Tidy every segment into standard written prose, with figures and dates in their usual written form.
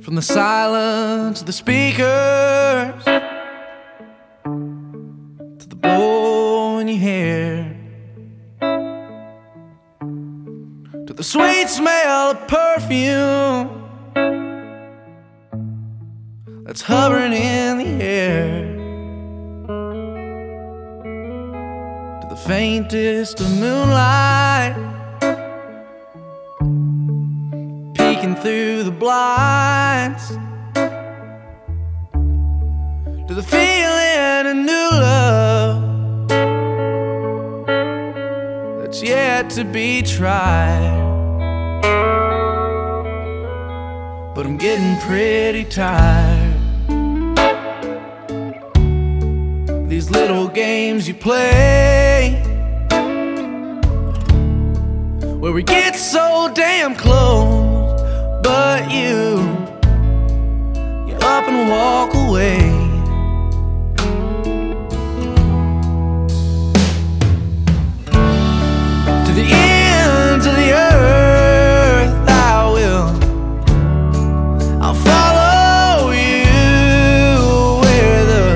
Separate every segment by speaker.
Speaker 1: From the silence of the speakers to the blow in your hair, to the sweet smell of perfume that's hovering in the air, to the faintest of moonlight peeking through the blinds, to the feeling of new love that's yet to be tried. But I'm getting pretty tired. These little games you play, where we get so damn close, but you up and walk away. To the ends of the earth I'll follow you, where the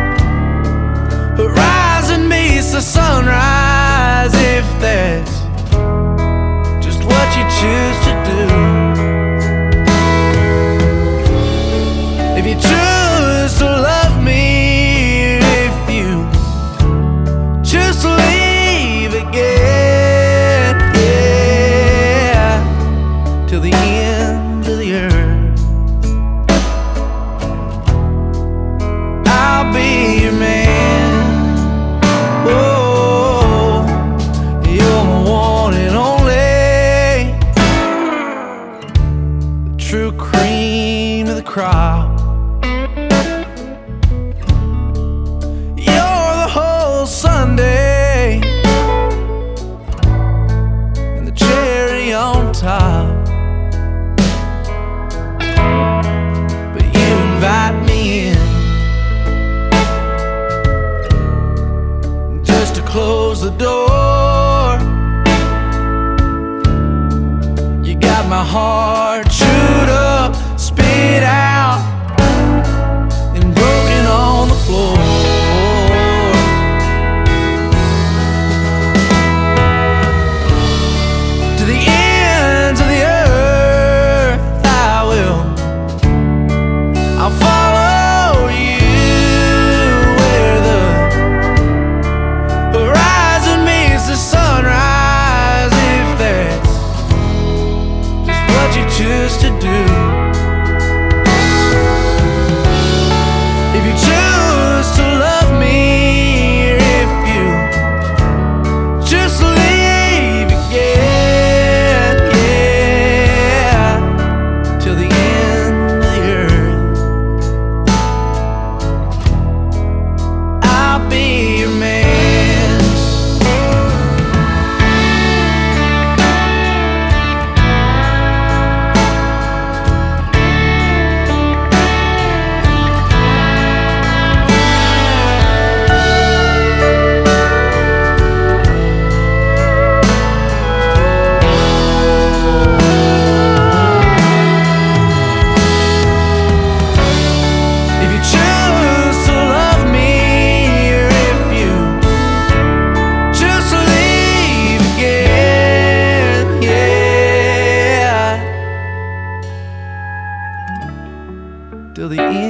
Speaker 1: horizon meets the sunrise, if that's just what you choose to do. If you choose to love me, if you choose to leave again, yeah, till the end of the earth, I'll be your man. Oh, you're my one and only, the true cream of the crop. You're the whole sundae and the cherry on top. But you invite me in just to close the door. You got my heart chewed up, spit out, and broken on the floor. To the ends of the earth I'll follow you, where the horizon meets the sunrise, if that's just what you choose to do. If you choose to love me, or if you choose to leave again, yeah, till the end of the earth, I'll be your man. If you choose to love me, or if you choose to leave again, yeah, till the end.